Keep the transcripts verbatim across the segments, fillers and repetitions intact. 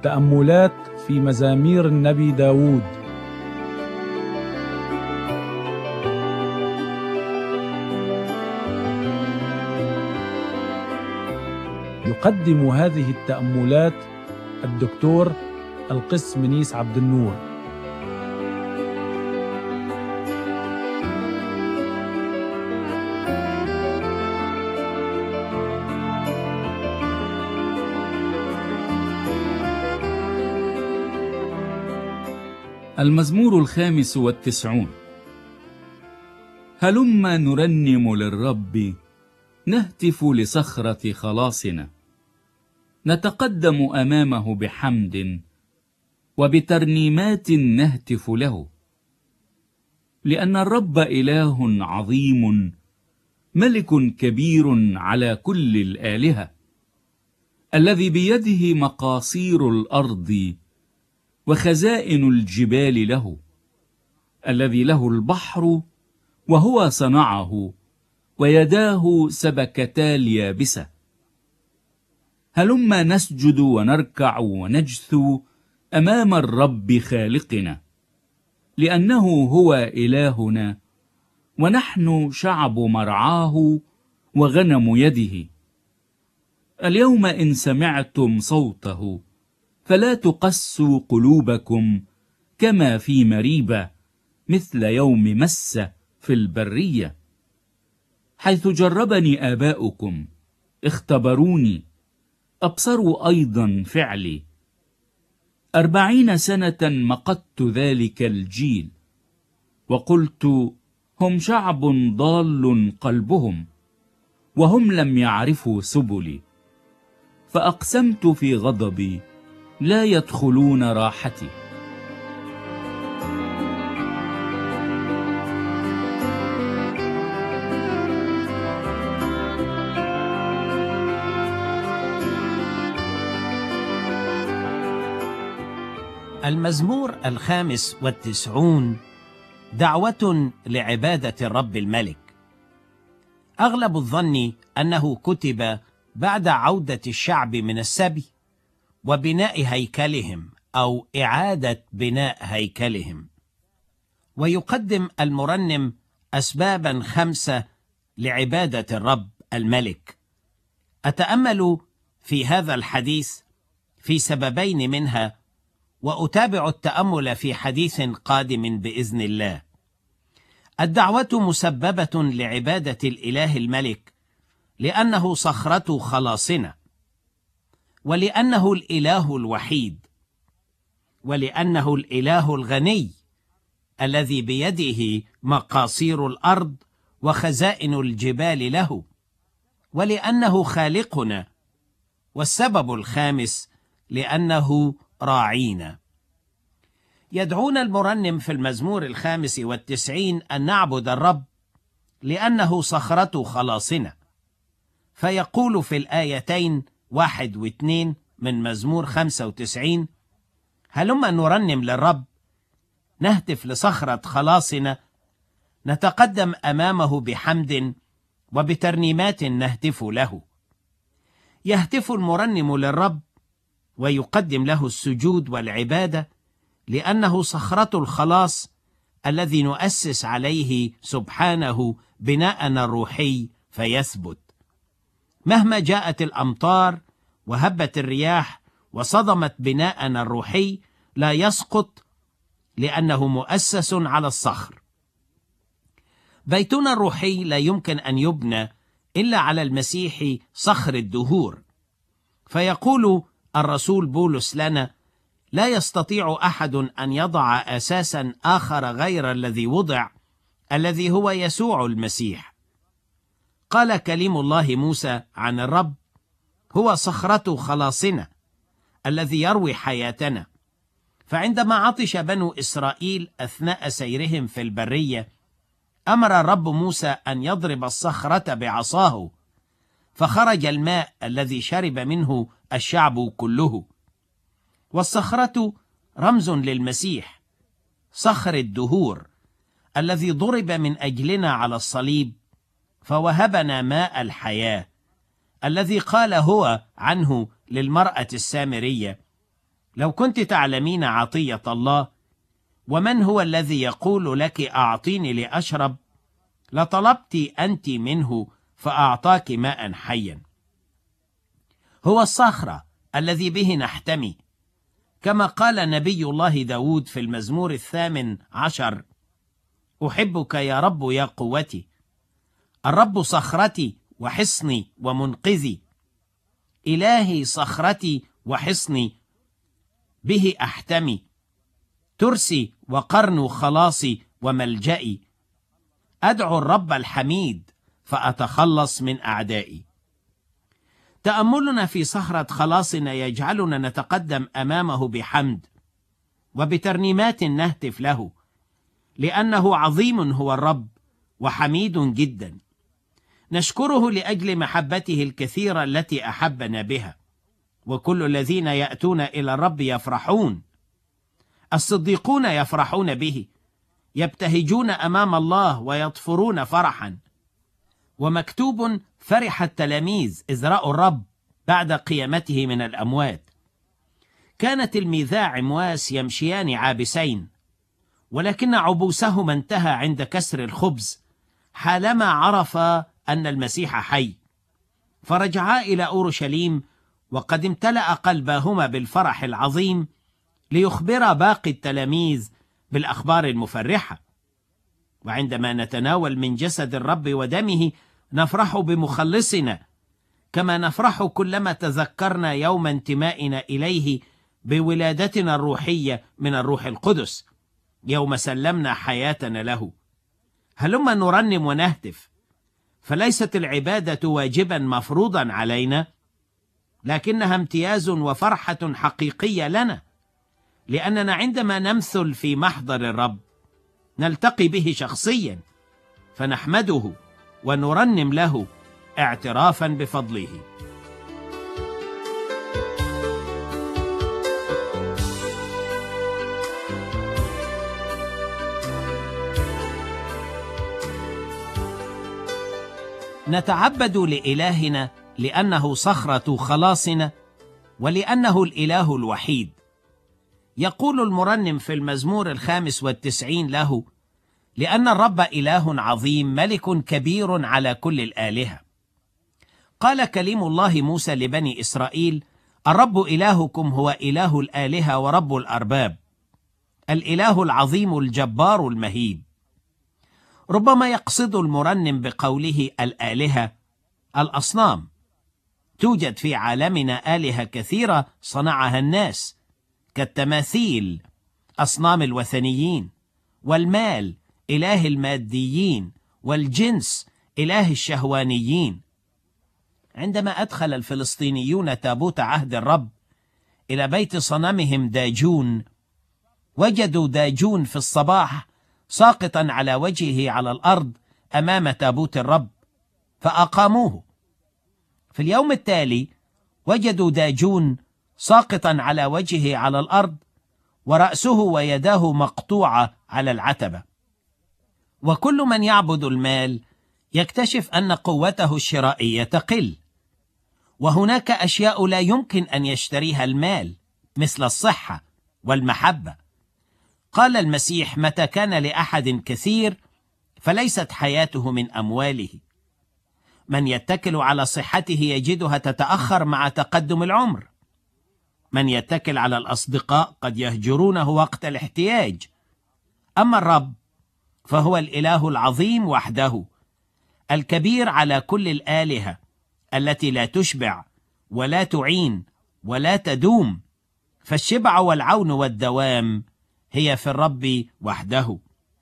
تأملات في مزامير النبي داود. يقدم هذه التأملات الدكتور القس منيس عبد النور. المزمور الخامس والتسعون. هلما نرنم للرب، نهتف لصخرة خلاصنا، نتقدم أمامه بحمد وبترنيمات نهتف له، لأن الرب إله عظيم، ملك كبير على كل الآلهة، الذي بيده مقاصير الأرض وخزائن الجبال له، الذي له البحر وهو صنعه، ويداه سبكتا اليابسة. هلما نسجد ونركع ونجثو أمام الرب خالقنا، لأنه هو إلهنا، ونحن شعب مرعاه وغنم يده. اليوم إن سمعتم صوته فلا تقسوا قلوبكم كما في مريبة، مثل يوم مس في البرية، حيث جربني آباؤكم، اختبروني، أبصروا أيضا فعلي. أربعين سنة مقدت ذلك الجيل، وقلت هم شعب ضال قلبهم، وهم لم يعرفوا سبلي. فأقسمت في غضبي، لا يدخلون راحتي. المزمور الخامس والتسعون دعوة لعبادة الرب الملك. أغلب الظن أنه كتب بعد عودة الشعب من السبي وبناء هيكلهم أو إعادة بناء هيكلهم. ويقدم المرنم أسبابا خمسة لعبادة الرب الملك. أتأمل في هذا الحديث في سببين منها، وأتابع التأمل في حديث قادم بإذن الله. الدعوة مسببة لعبادة الإله الملك لأنه صخرة خلاصنا، ولأنه الإله الوحيد، ولأنه الإله الغني الذي بيده مقاصير الأرض وخزائن الجبال له، ولأنه خالقنا. والسبب الخامس لأنه راعينا. يدعونا المرنم في المزمور الخامس والتسعين أن نعبد الرب لأنه صخرة خلاصنا، فيقول في الآيتين واحد واثنين من مزمور خمسة وتسعين: هلما نرنم للرب، نهتف لصخرة خلاصنا، نتقدم أمامه بحمد وبترنيمات نهتف له. يهتف المرنم للرب ويقدم له السجود والعبادة لأنه صخرة الخلاص الذي نؤسس عليه سبحانه بناءنا الروحي فيثبت. مهما جاءت الأمطار وهبت الرياح وصدمت بناءنا الروحي لا يسقط، لأنه مؤسس على الصخر. بيتنا الروحي لا يمكن أن يبنى إلا على المسيح صخر الدهور. فيقول الرسول بولس لنا: لا يستطيع أحد أن يضع أساسا آخر غير الذي وضع، الذي هو يسوع المسيح. قال كلم الله موسى عن الرب: هو صخرة خلاصنا الذي يروي حياتنا. فعندما عطش بنو إسرائيل أثناء سيرهم في البرية، أمر الرب موسى أن يضرب الصخرة بعصاه، فخرج الماء الذي شرب منه الشعب كله. والصخرة رمز للمسيح، صخر الدهور الذي ضرب من أجلنا على الصليب فوهبنا ماء الحياة، الذي قال هو عنه للمرأة السامرية: لو كنت تعلمين عطية الله ومن هو الذي يقول لك أعطيني لأشرب، لطلبت أنت منه فأعطاك ماء حيا. هو الصخرة الذي به نحتمي، كما قال نبي الله داود في المزمور الثامن عشر: أحبك يا رب يا قوتي، الرب صخرتي وحصني ومنقذي، إلهي صخرتي وحصني به أحتمي، ترسي وقرن خلاصي وملجئي، أدعو الرب الحميد فأتخلص من أعدائي. تأملنا في صخرة خلاصنا يجعلنا نتقدم أمامه بحمد وبترنيمات نهتف له، لأنه عظيم هو الرب وحميد جدا. نشكره لأجل محبته الكثيرة التي أحبنا بها، وكل الذين يأتون إلى الرب يفرحون. الصديقون يفرحون به، يبتهجون أمام الله ويطفرون فرحا. ومكتوب: فرح التلاميذ إذ رأوا الرب بعد قيامته من الأموات. كان تلميذا عمواس يمشيان عابسين، ولكن عبوسهما انتهى عند كسر الخبز حالما عرف أن المسيح حي، فرجعا إلى أورشليم وقد امتلأ قلبهما بالفرح العظيم ليخبر باقي التلاميذ بالأخبار المفرحة. وعندما نتناول من جسد الرب ودمه نفرح بمخلصنا، كما نفرح كلما تذكرنا يوم انتمائنا إليه بولادتنا الروحية من الروح القدس، يوم سلمنا حياتنا له. هلما نرنم ونهتف، فليست العبادة واجبا مفروضا علينا، لكنها امتياز وفرحة حقيقية لنا، لأننا عندما نمثل في محضر الرب نلتقي به شخصيا، فنحمده ونرنم له اعترافا بفضله. نتعبد لإلهنا لأنه صخرة خلاصنا ولأنه الإله الوحيد. يقول المرنم في المزمور الخامس والتسعين له: لأن الرب إله عظيم ملك كبير على كل الآلهة. قال كليم الله موسى لبني إسرائيل: الرب إلهكم هو إله الآلهة ورب الأرباب، الإله العظيم الجبار المهيب. ربما يقصد المرنم بقوله الآلهة الأصنام. توجد في عالمنا آلهة كثيرة صنعها الناس، كالتماثيل أصنام الوثنيين، والمال إله الماديين، والجنس إله الشهوانيين. عندما أدخل الفلسطينيون تابوت عهد الرب إلى بيت صنمهم داجون، وجدوا داجون في الصباح ساقطا على وجهه على الأرض أمام تابوت الرب، فأقاموه. في اليوم التالي وجدوا داجون ساقطا على وجهه على الأرض، ورأسه ويداه مقطوعة على العتبة. وكل من يعبد المال يكتشف أن قوته الشرائية تقل، وهناك أشياء لا يمكن أن يشتريها المال، مثل الصحة والمحبة. قال المسيح: متى كان لأحد كثير فليست حياته من أمواله. من يتكل على صحته يجدها تتأخر مع تقدم العمر. من يتكل على الأصدقاء قد يهجرونه وقت الاحتياج. أما الرب فهو الإله العظيم وحده، الكبير على كل الآلهة، التي لا تشبع ولا تعين ولا تدوم، فالشبع والعون والدوام هي في الرب وحده.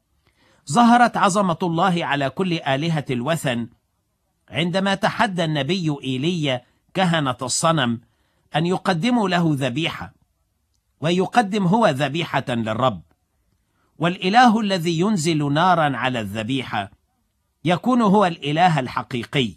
ظهرت عظمة الله على كل آلهة الوثن عندما تحدى النبي إيليا كهنة الصنم أن يقدموا له ذبيحة، ويقدم هو ذبيحة للرب. والإله الذي ينزل نارا على الذبيحة يكون هو الإله الحقيقي.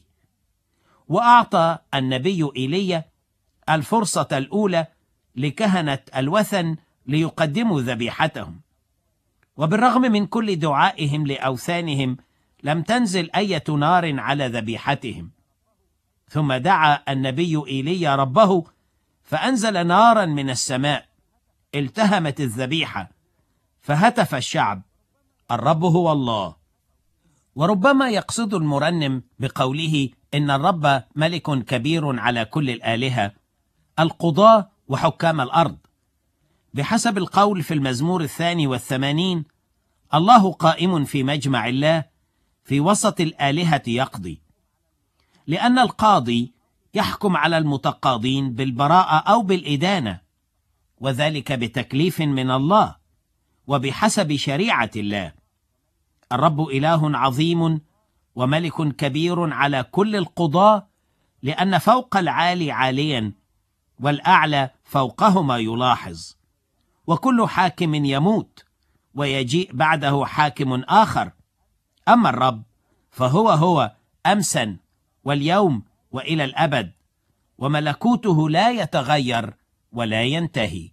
وأعطى النبي إيليا الفرصة الأولى لكهنة الوثن ليقدموا ذبيحتهم، وبالرغم من كل دعائهم لأوثانهم لم تنزل أي نار على ذبيحتهم. ثم دعا النبي إيليا ربه فأنزل نارا من السماء التهمت الذبيحة، فهتف الشعب: الرب هو الله. وربما يقصد المرنم بقوله إن الرب ملك كبير على كل الآلهة القضاة وحكام الأرض. بحسب القول في المزمور الثاني والثمانين: الله قائم في مجمع الله، في وسط الآلهة يقضي. لأن القاضي يحكم على المتقاضين بالبراءة أو بالإدانة، وذلك بتكليف من الله وبحسب شريعة الله. الرب إله عظيم وملك كبير على كل القضاة، لأن فوق العالي عاليا والأعلى فوقهما يلاحظ. وكل حاكم يموت ويجيء بعده حاكم آخر، أما الرب فهو هو أمسا واليوم وإلى الأبد، وملكوته لا يتغير ولا ينتهي.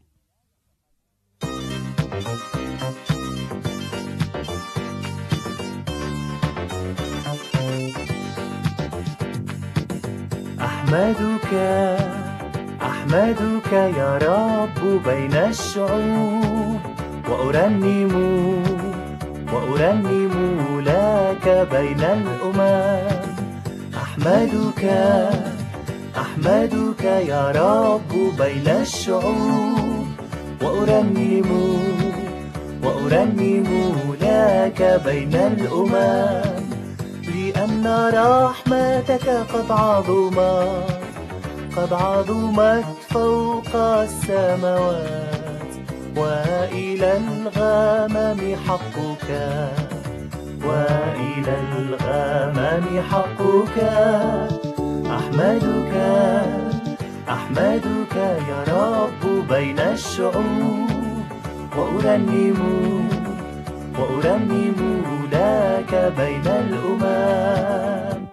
أحمدك أحمدك يا رب بين الشعوب، وأرنم وأرنم لك بين الأمم. أحمدك أحمدك يا رب بين الشعوب، وأرنم وأرنم لك بين الأمم. لأن رحمتك قد عظمت قد عظمت فوق السماوات، وإلى الغمام حقك وإلى الغمام حقك. أحمدك أحمدك يا رب بين الشعوب، وأرنم وأرنم لك بين الأمم.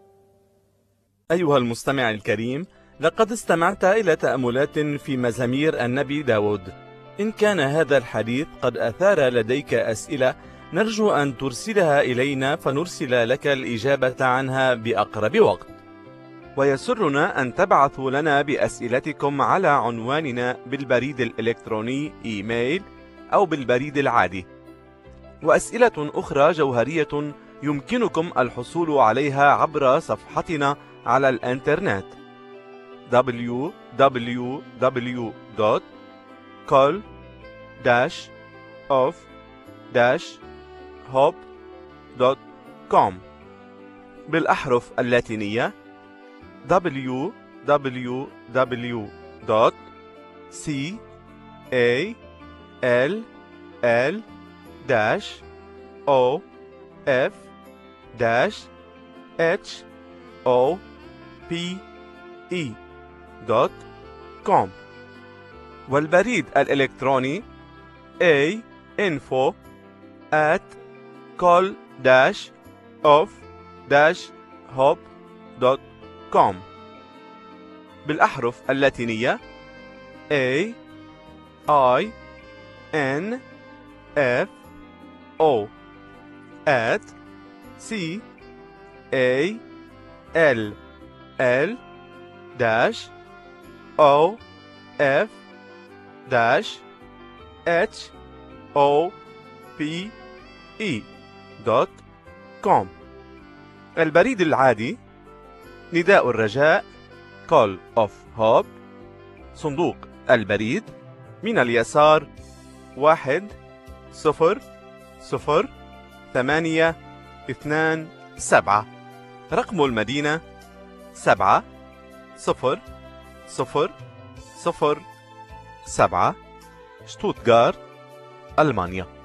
أيها المستمع الكريم، لقد استمعت إلى تأملات في مزامير النبي داود. إن كان هذا الحديث قد أثار لديك أسئلة، نرجو أن ترسلها إلينا فنرسل لك الإجابة عنها بأقرب وقت. ويسرنا أن تبعثوا لنا بأسئلتكم على عنواننا بالبريد الإلكتروني إيميل أو بالبريد العادي. وأسئلة أخرى جوهرية يمكنكم الحصول عليها عبر صفحتنا على الإنترنت دبليو دبليو دبليو دوت كول داش اوف داش هوب دوت كوم بالأحرف اللاتينية دبليو دبليو دبليو دوت سي إيه إل إل داش أو إف داش إتش أو بي إي دوت كوم. والبريد الإلكتروني A info at call dash of dash hop دوت كوم بالأحرف اللاتينية A I N F O at C A L L dash O F dash H O P E دوت كوم. البريد العادي نداء الرجاء Call of Hope، صندوق البريد من اليسار واحد صفر صفر ثمانية اثنان سبعة. رقم المدينة سبعة صفر صفر صفر سبعة، شتوتغارت، ألمانيا.